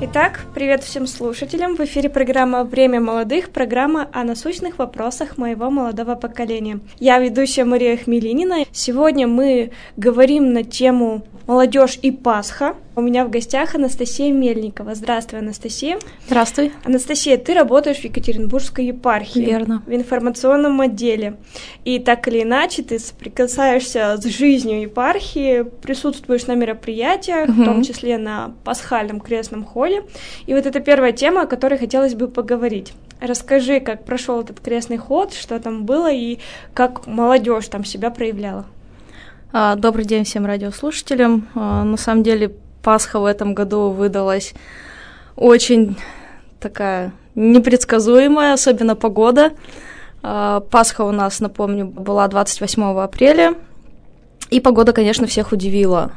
Итак, привет всем слушателям. В эфире программа «Время молодых», программа о насущных вопросах моего молодого поколения. Я ведущая Мария Хмелинина. Сегодня мы говорим на тему «Молодежь и Пасха». У меня в гостях Анастасия Мельникова. Здравствуй, Анастасия. Здравствуй. Анастасия, ты работаешь в Екатеринбургской епархии. Верно. В информационном отделе. И так или иначе ты соприкасаешься с жизнью епархии, присутствуешь на мероприятиях, в том числе на пасхальном крестном холе. И вот это первая тема, о которой хотелось бы поговорить. Расскажи, как прошел этот крестный ход, что там было и как молодежь там себя проявляла. Добрый день всем радиослушателям. На самом деле Пасха в этом году выдалась очень такая непредсказуемая, особенно погода. Пасха у нас, напомню, была 28 апреля, и погода, конечно, всех удивила.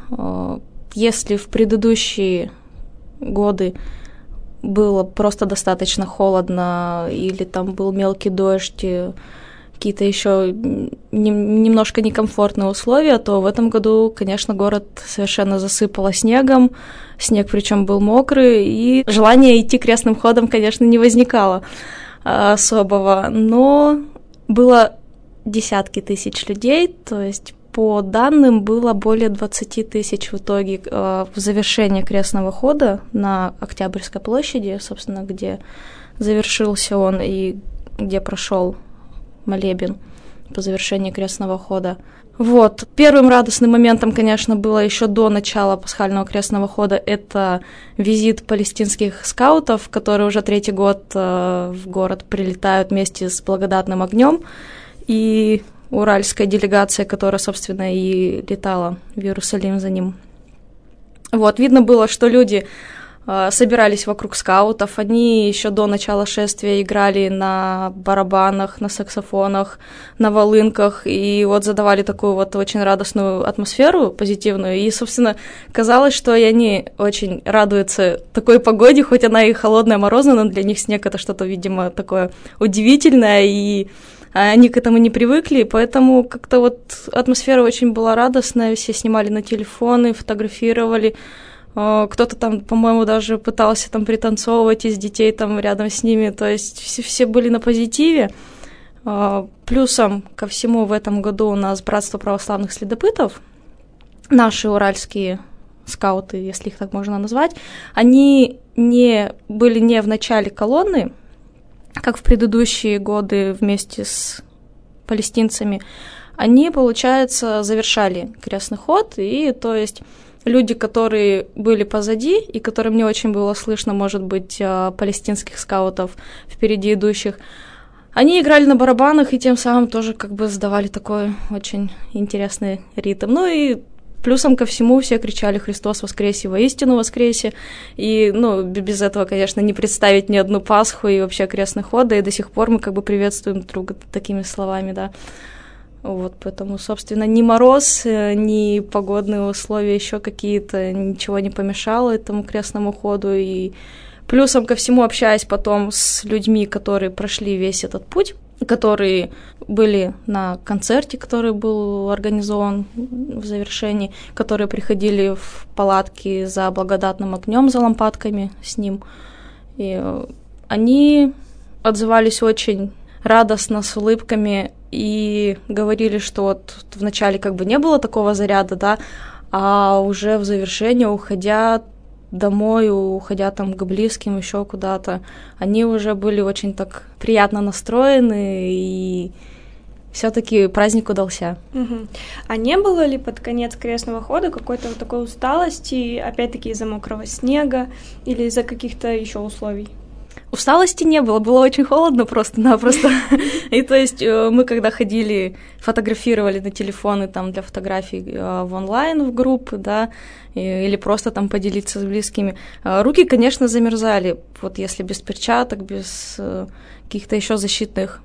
Если в предыдущие годы было просто достаточно холодно, или там был мелкий дождь, какие-то еще немножко некомфортные условия, то в этом году, конечно, город совершенно засыпало снегом, снег причем был мокрый, и желания идти крестным ходом, конечно, не возникало особого, но было десятки тысяч людей, то есть по данным было более 20 тысяч в итоге в завершении крестного хода на Октябрьской площади, собственно, где завершился он и где прошел молебен по завершении крестного хода. Вот. Первым радостным моментом, конечно, было еще до начала пасхального крестного хода, это визит палестинских скаутов, которые уже третий год в город прилетают вместе с благодатным огнем, и уральская делегация, которая, собственно, и летала в Иерусалим за ним. Вот. Видно было, что люди собирались вокруг скаутов, они еще до начала шествия играли на барабанах, на саксофонах, на волынках, и вот задавали такую вот очень радостную атмосферу, позитивную, и, собственно, казалось, что и они очень радуются такой погоде, хоть она и холодная, морозная, но для них снег — это что-то, видимо, такое удивительное, и они к этому не привыкли, поэтому как-то вот атмосфера очень была радостная, все снимали на телефоны, фотографировали. Кто-то там, по-моему, даже пытался там пританцовывать из детей там рядом с ними, то есть все были на позитиве. Плюсом ко всему в этом году у нас Братство православных следопытов, наши уральские скауты, если их так можно назвать, они были не в начале колонны, как в предыдущие годы вместе с палестинцами, они, получается, завершали крестный ход, и то есть люди, которые были позади, и которым не очень было слышно, может быть, палестинских скаутов впереди идущих, они играли на барабанах и тем самым тоже как бы задавали такой очень интересный ритм. Ну и плюсом ко всему все кричали «Христос воскресе, воистину воскресе!» И, без этого, конечно, не представить ни одну Пасху и вообще крестный ход, да и до сих пор мы как бы приветствуем друг друга такими словами, да. Вот, поэтому, собственно, ни мороз, ни погодные условия еще какие-то, ничего не помешало этому крестному ходу. И плюсом ко всему, общаясь потом с людьми, которые прошли весь этот путь, которые были на концерте, который был организован в завершении, которые приходили в палатки за благодатным огнем, за лампадками с ним, и они отзывались очень радостно, с улыбками, и говорили, что вот вначале как бы не было такого заряда, да, а уже в завершении, уходя домой, уходя там к близким, еще куда-то, они уже были очень так приятно настроены, и все-таки праздник удался. А не было ли под конец крестного хода какой-то вот такой усталости, опять-таки из-за мокрого снега или из-за каких-то еще условий? Усталости не было, было очень холодно просто-напросто. И то есть мы, когда ходили, фотографировали на телефоны там для фотографий в онлайн, в группы, да, или просто там поделиться с близкими, руки, конечно, замерзали, вот если без перчаток, без каких-то еще защитных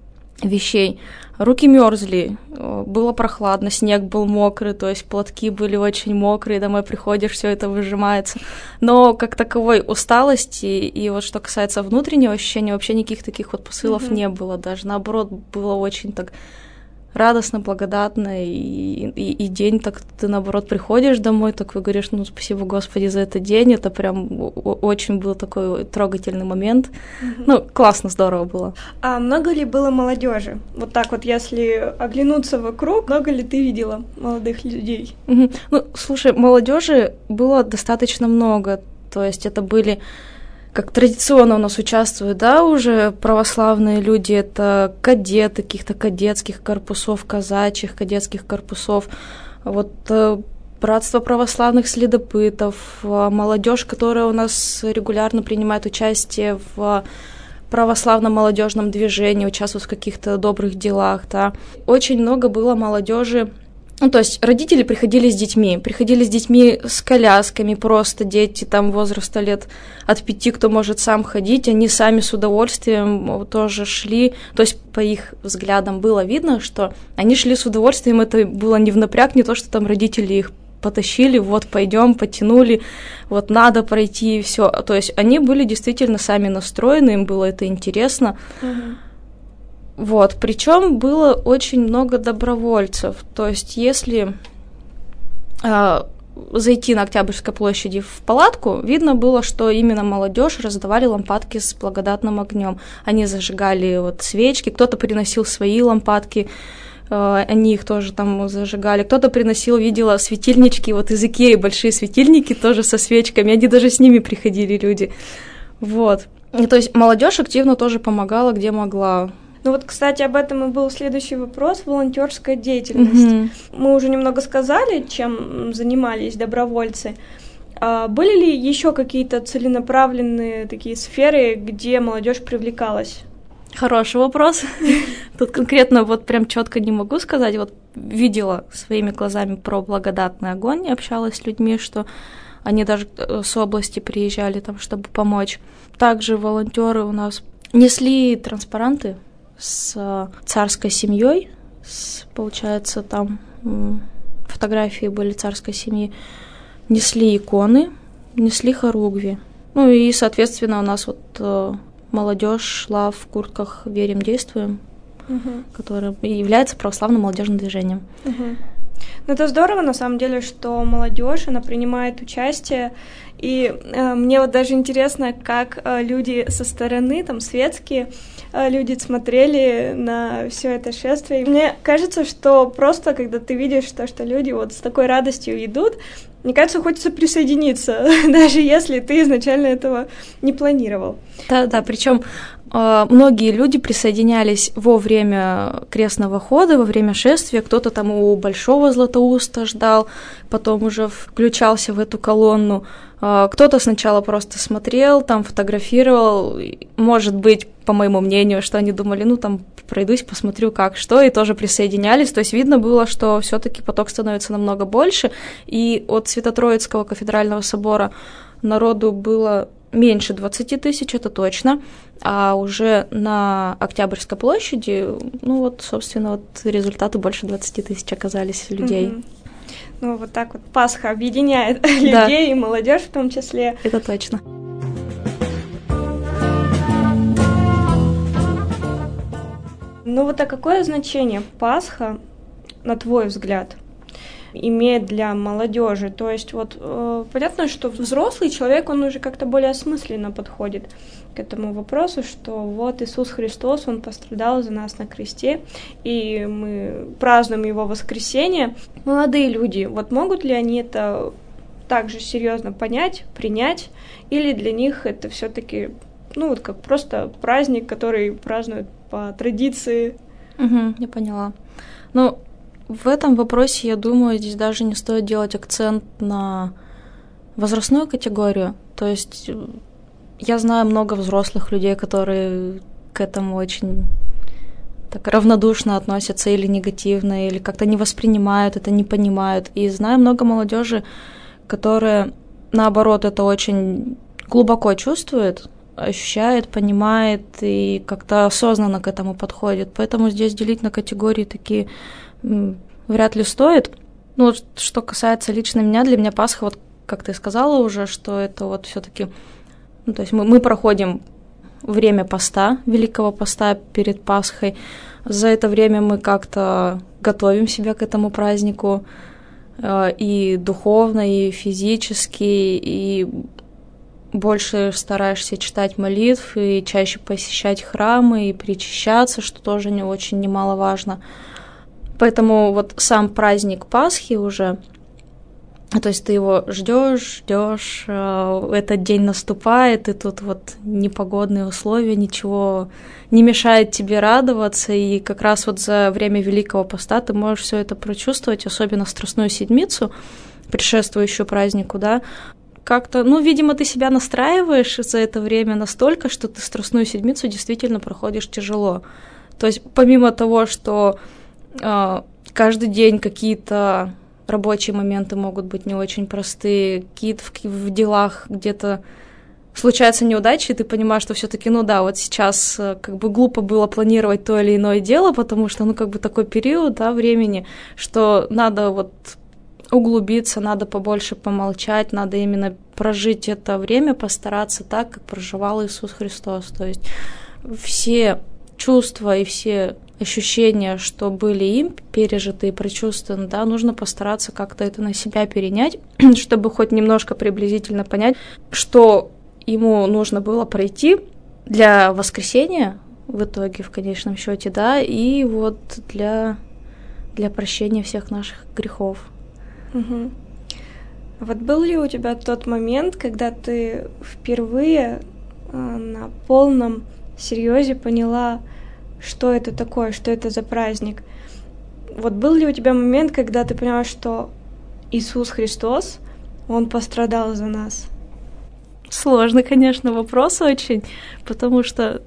вещей. Руки мерзли, было прохладно, снег был мокрый, то есть платки были очень мокрые, домой приходишь, все это выжимается. Но как таковой усталости, и вот что касается внутреннего ощущения, вообще никаких таких вот посылов не было, даже наоборот, было очень так радостно, благодатно, и день так ты, наоборот, приходишь домой, такой говоришь, ну, спасибо, Господи, за этот день, это прям очень был такой трогательный момент. Ну, классно, здорово было. А много ли было молодежи? Вот так вот, если оглянуться вокруг, много ли ты видела молодых людей? Ну, слушай, молодежи было достаточно много, то есть это были... Как традиционно у нас участвуют, да, уже православные люди, это кадеты каких-то кадетских корпусов, казачьих кадетских корпусов, вот братство православных следопытов, молодежь, которая у нас регулярно принимает участие в православном молодежном движении, участвует в каких-то добрых делах, да. Очень много было молодежи. Ну, то есть родители приходили с детьми с колясками, просто дети там возраста лет от 5, кто может сам ходить, они сами с удовольствием тоже шли, то есть по их взглядам было видно, что они шли с удовольствием, это было не в напряг, не то, что там родители их потащили, вот пойдем, потянули, вот надо пройти и все, то есть они были действительно сами настроены, им было это интересно. Вот, причем было очень много добровольцев, то есть если зайти на Октябрьской площади в палатку, видно было, что именно молодежь раздавали лампадки с благодатным огнем. Они зажигали вот свечки, кто-то приносил свои лампадки, они их тоже там зажигали, кто-то приносил, видела, светильнички, вот из Икеи большие светильники тоже со свечками, они даже с ними приходили люди, вот. И, то есть молодежь активно тоже помогала, где могла. Ну вот, кстати, об этом и был следующий вопрос, волонтерская деятельность. Мы уже немного сказали, чем занимались добровольцы. Были ли еще какие-то целенаправленные такие сферы, где молодежь привлекалась? Хороший вопрос. Тут конкретно вот прям четко не могу сказать. Вот видела своими глазами про благодатный огонь, общалась с людьми, что они даже с области приезжали там, чтобы помочь. Также волонтеры у нас несли транспаранты с царской семьей, получается, там фотографии были царской семьи, несли иконы, несли хоругви. Ну и, соответственно, у нас вот молодежь шла в куртках «Верим, действуем», которое является православным молодежным движением. Ну, это здорово, на самом деле, что молодежь, она принимает участие, и мне вот даже интересно, как люди со стороны, там, светские люди смотрели на все это шествие. И мне кажется, что просто, когда ты видишь то, что люди вот с такой радостью идут, мне кажется, хочется присоединиться, даже если ты изначально этого не планировал. Да, причем многие люди присоединялись во время крестного хода, во время шествия, кто-то там у Большого Златоуста ждал, потом уже включался в эту колонну, кто-то сначала просто смотрел, там фотографировал, может быть, по моему мнению, что они думали, ну там пройдусь, посмотрю как, что, и тоже присоединялись, то есть видно было, что все-таки поток становится намного больше, и от Свято-Троицкого кафедрального собора народу было меньше 20 тысяч, это точно, а уже на Октябрьской площади, ну вот, собственно, вот результаты больше 20 тысяч оказались людей. Ну, вот так вот Пасха объединяет людей и молодежь в том числе. Это точно. Ну вот, а какое значение Пасха, на твой взгляд, имеет для молодежи? То есть вот понятно, что взрослый человек, он уже как-то более осмысленно подходит к этому вопросу, что вот Иисус Христос, Он пострадал за нас на кресте, и мы празднуем Его воскресение. Молодые люди, вот могут ли они это также серьезно понять, принять, или для них это все-таки, ну вот как просто праздник, который празднуют по традиции? Я поняла. Ну, в этом вопросе, я думаю, здесь даже не стоит делать акцент на возрастную категорию. То есть я знаю много взрослых людей, которые к этому очень так равнодушно относятся или негативно, или как-то не воспринимают это, не понимают. И знаю много молодежи, которая, наоборот, это очень глубоко чувствует, ощущает, понимает и как-то осознанно к этому подходит. Поэтому здесь делить на категории такие вряд ли стоит. Ну, вот, что касается лично меня, для меня Пасха, вот как ты сказала уже, что это вот все-таки, ну, то есть мы проходим время поста, Великого поста перед Пасхой. За это время мы как-то готовим себя к этому празднику и духовно, и физически, и больше стараешься читать молитв, и чаще посещать храмы, и причащаться, что тоже не очень немаловажно. Поэтому вот сам праздник Пасхи уже, то есть ты его ждешь, этот день наступает, и тут вот непогодные условия, ничего не мешает тебе радоваться, и как раз вот за время Великого Поста ты можешь все это прочувствовать, особенно Страстную Седмицу, предшествующую празднику, да, как-то, видимо, ты себя настраиваешь за это время настолько, что ты Страстную Седмицу действительно проходишь тяжело. То есть помимо того, что каждый день какие-то рабочие моменты могут быть не очень простые, какие-то в делах где-то случаются неудачи, и ты понимаешь, что все-таки, вот сейчас как бы глупо было планировать то или иное дело, потому что, как бы такой период, да, времени, что надо вот углубиться, надо побольше помолчать, надо именно прожить это время, постараться так, как проживал Иисус Христос. То есть все чувства и все ощущения, что были им пережиты и прочувствованы, да, нужно постараться как-то это на себя перенять, чтобы хоть немножко приблизительно понять, что ему нужно было пройти для воскресения в итоге, в конечном счете, да, и вот для прощения всех наших грехов. Угу. Вот был ли у тебя тот момент, когда ты впервые на полном серьезе поняла, что это такое, что это за праздник? Вот был ли у тебя момент, когда ты поняла, что Иисус Христос, Он пострадал за нас? Сложный, конечно, вопрос очень, потому что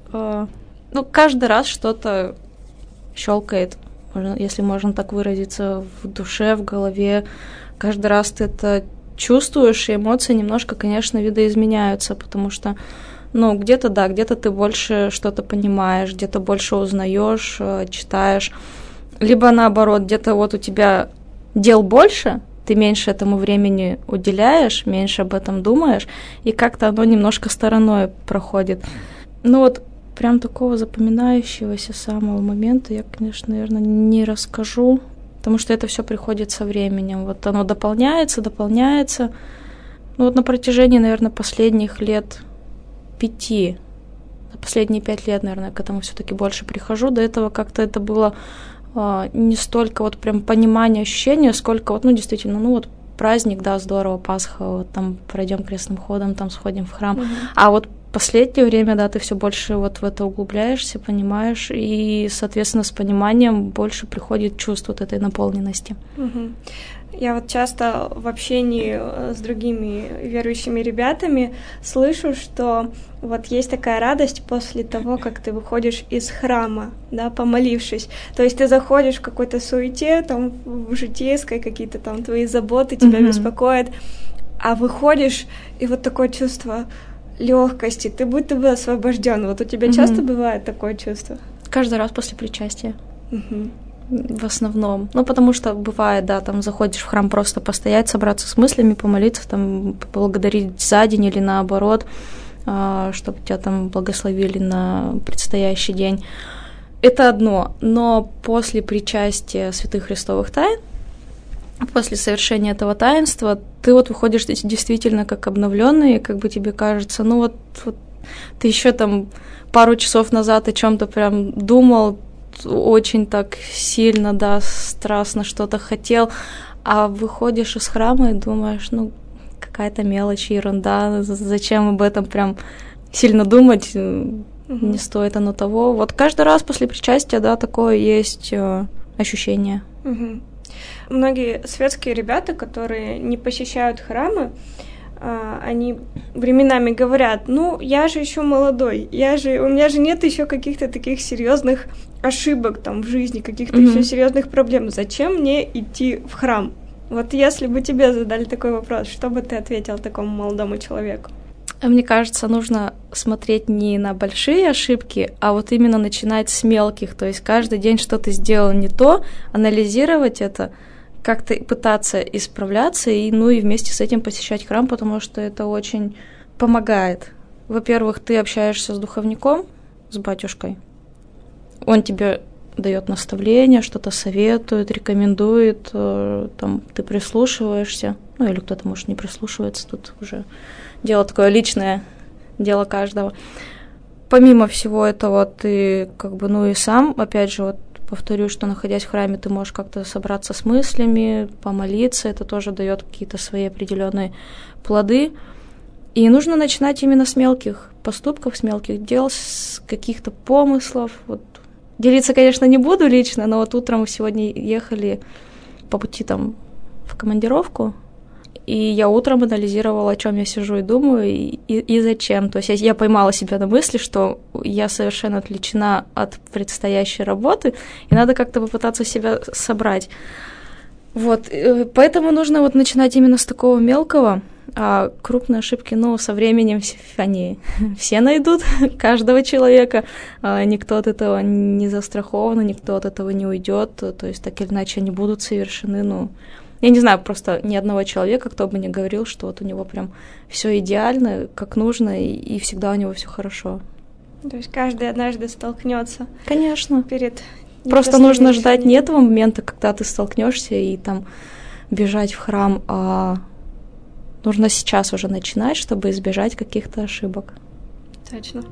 каждый раз что-то щелкает, если можно так выразиться, в душе, в голове. Каждый раз ты это чувствуешь, и эмоции немножко, конечно, видоизменяются, потому что где-то да, где-то ты больше что-то понимаешь, где-то больше узнаешь, читаешь, либо наоборот, где-то вот у тебя дел больше, ты меньше этому времени уделяешь, меньше об этом думаешь, и как-то оно немножко стороной проходит. Прям такого запоминающегося самого момента я, конечно, наверное, не расскажу, потому что это все приходит со временем. Вот оно дополняется. На протяжении, наверное, последних 5 последние 5 лет, наверное, к этому все-таки больше прихожу. До этого как-то это было не столько вот прям понимание, ощущение, сколько действительно, праздник, да, здорово, Пасха, вот там пройдем крестным ходом, там сходим в храм. А вот последнее время, да, ты все больше вот в это углубляешься, понимаешь, и, соответственно, с пониманием больше приходит чувство вот этой наполненности. Я вот часто в общении с другими верующими ребятами слышу, что вот есть такая радость после того, как ты выходишь из храма, да, помолившись. То есть ты заходишь в какой-то суете, там, в житейской, какие-то там твои заботы тебя беспокоят, а выходишь, и вот такое чувство легкости, ты будто бы освобожден. Вот у тебя часто бывает такое чувство? Каждый раз после причастия. В основном. Потому что бывает, да, там заходишь в храм просто постоять, собраться с мыслями, помолиться, там, поблагодарить за день или наоборот, чтобы тебя там благословили на предстоящий день. Это одно. Но после причастия святых христовых тайн, после совершения этого таинства, ты вот выходишь действительно как обновленный, как бы тебе кажется, ты еще там пару часов назад о чем-то прям думал, очень так сильно, да, страстно что-то хотел, а выходишь из храма и думаешь, какая-то мелочь, ерунда, зачем об этом прям сильно думать, не стоит оно того. Вот каждый раз после причастия, да, такое есть ощущение. Многие светские ребята, которые не посещают храмы, они временами говорят, я же еще молодой, у меня же нет еще каких-то таких серьезных ошибок там в жизни, каких-то еще серьезных проблем. Зачем мне идти в храм? Вот если бы тебе задали такой вопрос, что бы ты ответил такому молодому человеку? Мне кажется, нужно смотреть не на большие ошибки, а вот именно начинать с мелких. То есть каждый день что ты сделал не то, анализировать это, как-то пытаться исправляться и вместе с этим посещать храм, потому что это очень помогает во-первых, ты общаешься с духовником, с батюшкой. Он тебе дает наставления, что-то советует, рекомендует, там, ты прислушиваешься, ну или кто-то, может, не прислушивается, тут уже дело такое личное, дело каждого. Помимо всего этого, ты как бы, ну и сам, опять же, вот повторю, что находясь в храме, ты можешь как-то собраться с мыслями, помолиться, это тоже дает какие-то свои определенные плоды. И нужно начинать именно с мелких поступков, с мелких дел, с каких-то помыслов. Вот. Делиться, конечно, не буду лично, но вот утром сегодня ехали по пути там в командировку, и я утром анализировала, о чем я сижу и думаю, и зачем. То есть я поймала себя на мысли, что я совершенно отвлечена от предстоящей работы, и надо как-то попытаться себя собрать. Вот, поэтому нужно вот начинать именно с такого мелкого, а крупные ошибки, ну, со временем они все найдут, каждого человека, никто от этого не застрахован, никто от этого не уйдет, то есть так или иначе они будут совершены, ну, я не знаю просто ни одного человека, кто бы не говорил, что вот у него прям все идеально, как нужно, и всегда у него все хорошо. То есть каждый однажды столкнется. Конечно. Перед просто нужно ждать не этого момента, когда ты столкнешься и там бежать в храм, а нужно сейчас уже начинать, чтобы избежать каких-то ошибок. Точно.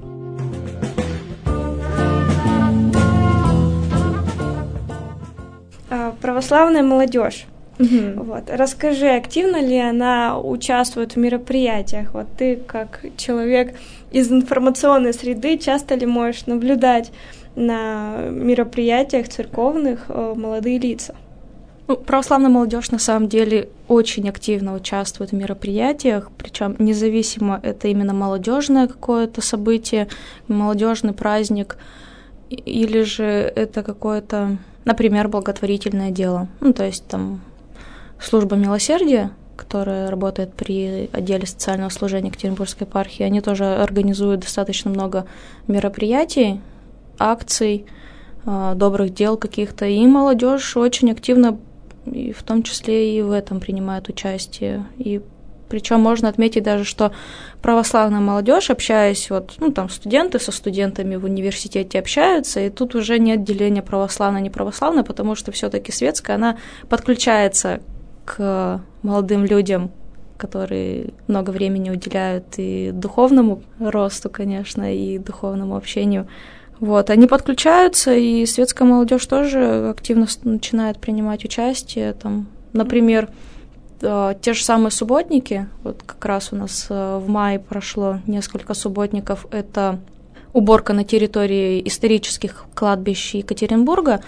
Православная молодежь. Угу. Вот. Расскажи, активно ли она участвует в мероприятиях? Вот ты, как человек из информационной среды, часто ли можешь наблюдать на мероприятиях церковных молодые лица? Ну, православная молодежь на самом деле очень активно участвует в мероприятиях, причем независимо, это именно молодежное какое-то событие, молодежный праздник, или же это какое-то, например, благотворительное дело. Ну, то есть там служба милосердия, которая работает при отделе социального служения Екатеринбургской епархии, они тоже организуют достаточно много мероприятий, акций, добрых дел каких-то, и молодежь очень активно, и в том числе и в этом принимает участие. И причем можно отметить даже, что православная молодежь, общаясь, вот, ну, там студенты со студентами в университете общаются, и тут уже нет деления православная, не православная, потому что все-таки светская, она подключается к молодым людям, которые много времени уделяют и духовному росту, конечно, и духовному общению. Вот, они подключаются, и светская молодежь тоже активно начинает принимать участие. Там, например, те же самые субботники, вот как раз у нас в мае прошло несколько субботников, это уборка на территории исторических кладбищ Екатеринбурга,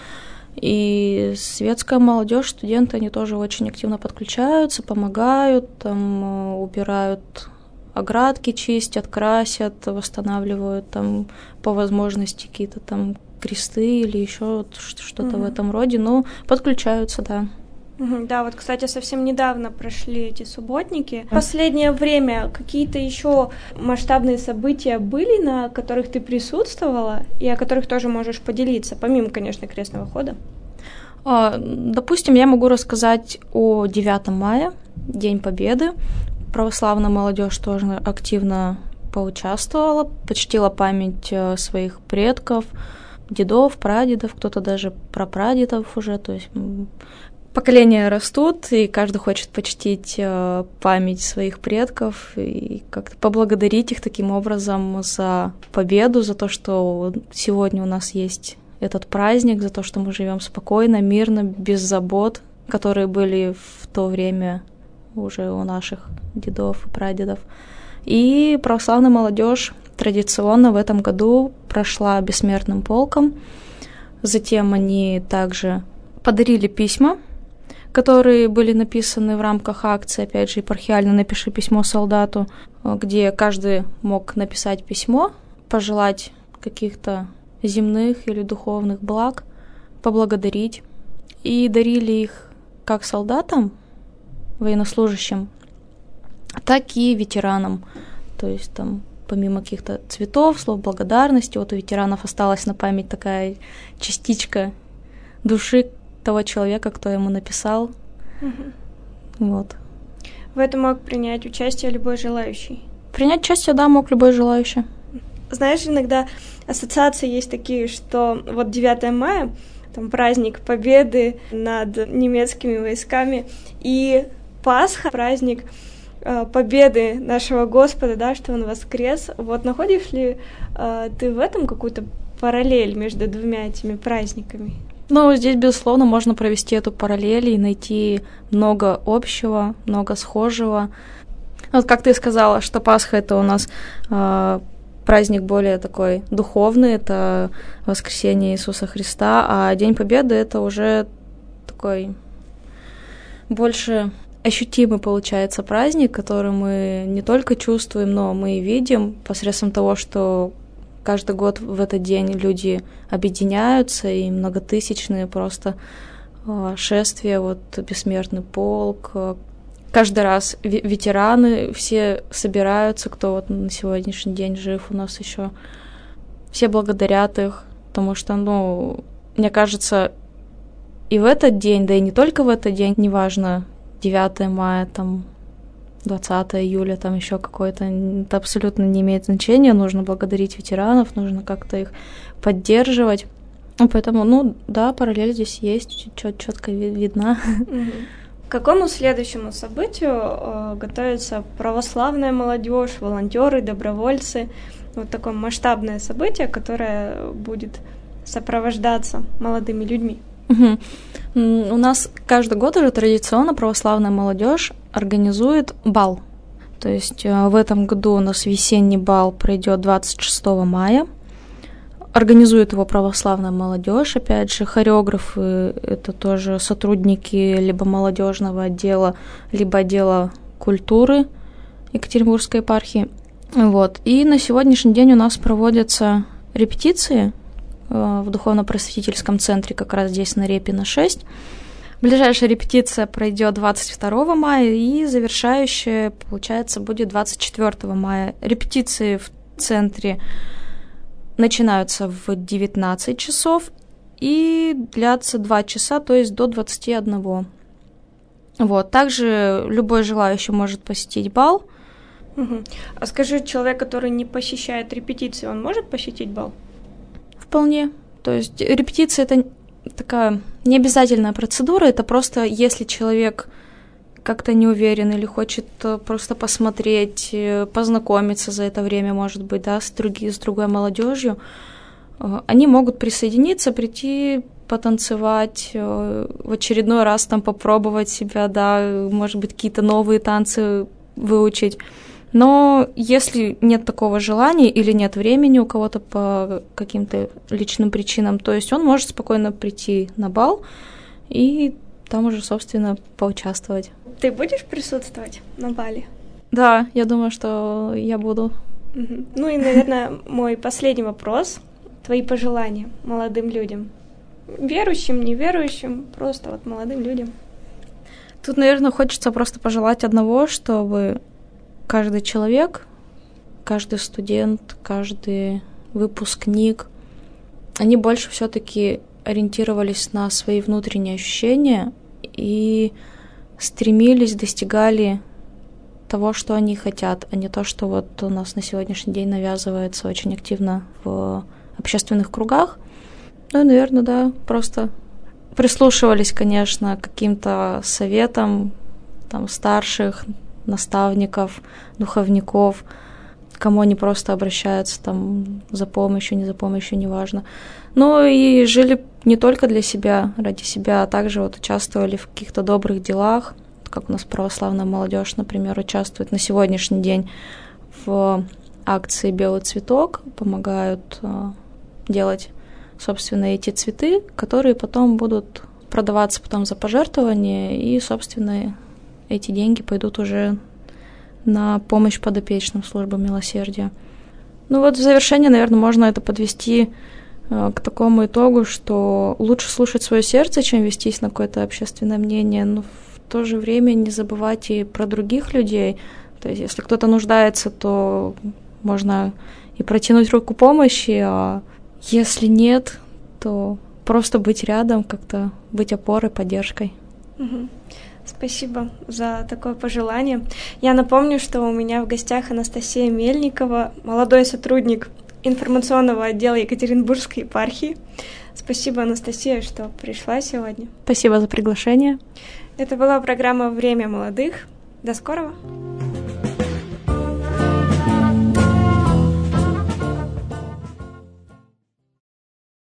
и светская молодежь, студенты, они тоже очень активно подключаются, помогают, там, убирают оградки, чистят, красят, восстанавливают там по возможности какие-то там кресты или еще что-то в этом роде, но подключаются, да. Да, вот, кстати, совсем недавно прошли эти субботники. В последнее время какие-то еще масштабные события были, на которых ты присутствовала и о которых тоже можешь поделиться, помимо, конечно, крестного хода? Допустим, я могу рассказать о 9 мая, День Победы. Православная молодежь тоже активно поучаствовала, почтила память своих предков, дедов, прадедов, кто-то даже прапрадедов уже, то есть поколения растут, и каждый хочет почтить память своих предков и как-то поблагодарить их таким образом за победу, за то, что сегодня у нас есть этот праздник, за то, что мы живем спокойно, мирно, без забот, которые были в то время уже у наших дедов и прадедов. И православная молодежь традиционно в этом году прошла бессмертным полком. Затем они также подарили письма, которые были написаны в рамках акции, опять же, епархиально «Напиши письмо солдату», где каждый мог написать письмо, пожелать каких-то земных или духовных благ, поблагодарить. И дарили их как солдатам, военнослужащим, так и ветеранам. То есть там помимо каких-то цветов, слов благодарности, вот у ветеранов осталась на память такая частичка души того человека, кто ему написал. Угу. Вот. В этом мог принять участие любой желающий? Принять участие, да, мог любой желающий. Знаешь, иногда ассоциации есть такие, что вот 9 мая, там праздник Победы над немецкими войсками, и Пасха, праздник победы нашего Господа, да, что Он воскрес. Вот находишь ли ты в этом какую-то параллель между двумя этими праздниками? Ну, здесь, безусловно, можно провести эту параллель и найти много общего, много схожего. Вот как ты сказала, что Пасха — это у нас праздник более такой духовный, это воскресение Иисуса Христа, а День Победы — это уже такой больше ощутимый, получается, праздник, который мы не только чувствуем, но мы и видим посредством того, что каждый год в этот день люди объединяются, и многотысячные просто шествия, вот Бессмертный полк. Каждый раз ветераны все собираются, кто вот на сегодняшний день жив у нас еще. Все благодарят их, потому что, ну, мне кажется, и в этот день, да и не только в этот день, неважно, 9 мая, там, 20 июля, там еще какой-то, это абсолютно не имеет значения, нужно благодарить ветеранов, нужно как-то их поддерживать. Поэтому, ну, да, параллель здесь есть, четко видна. К какому следующему событию готовится православная молодежь, волонтеры, добровольцы? Вот такое масштабное событие, которое будет сопровождаться молодыми людьми. У нас каждый год уже традиционно православная молодежь организует бал. То есть в этом году у нас весенний бал пройдет 26 мая. Организует его православная молодежь. Опять же, хореографы — это тоже сотрудники либо молодежного отдела, либо отдела культуры Екатеринбургской епархии. Вот. И на сегодняшний день у нас проводятся репетиции в духовно-просветительском центре, как раз здесь на Репина 6. Ближайшая репетиция пройдет 22 мая, и завершающая, получается, будет 24 мая. Репетиции в центре начинаются в 19 часов и длятся 2 часа, то есть до 21. Вот. Также любой желающий может посетить бал. А скажи, человек, который не посещает репетиции, он может посетить бал? Вполне. То есть репетиция — это такая необязательная процедура, это просто если человек как-то не уверен или хочет просто посмотреть, познакомиться за это время, может быть, да, с другой молодежью, они могут присоединиться, прийти, потанцевать, в очередной раз там попробовать себя, да, может быть, какие-то новые танцы выучить. Но если нет такого желания или нет времени у кого-то по каким-то личным причинам, то есть он может спокойно прийти на бал и там уже, собственно, поучаствовать. Ты будешь присутствовать на бале? Да, я думаю, что я буду. Ну и, наверное, мой последний вопрос. Твои пожелания молодым людям? Верующим, неверующим, просто вот молодым людям. Тут, наверное, хочется просто пожелать одного, чтобы каждый человек, каждый студент, каждый выпускник, они больше все-таки ориентировались на свои внутренние ощущения и стремились, достигали того, что они хотят, а не то, что вот у нас на сегодняшний день навязывается очень активно в общественных кругах. Ну и, наверное, да, просто прислушивались, конечно, к каким-то советам там старших, наставников, духовников, к кому они просто обращаются там за помощью, не за помощью, неважно. Ну и жили не только для себя, ради себя, а также вот участвовали в каких-то добрых делах, как у нас православная молодежь, например, участвует на сегодняшний день в акции «Белый цветок», помогают делать, собственно, эти цветы, которые потом будут продаваться потом за пожертвования, и, собственно, эти деньги пойдут уже на помощь подопечным службы милосердия. Ну вот в завершение, наверное, можно это подвести к такому итогу, что лучше слушать свое сердце, чем вестись на какое-то общественное мнение, но в то же время не забывать и про других людей. То есть если кто-то нуждается, то можно и протянуть руку помощи, а если нет, то просто быть рядом, как-то быть опорой, поддержкой. Спасибо за такое пожелание. Я напомню, что у меня в гостях Анастасия Мельникова, молодой сотрудник информационного отдела Екатеринбургской епархии. Спасибо, Анастасия, что пришла сегодня. Спасибо за приглашение. Это была программа «Время молодых». До скорого!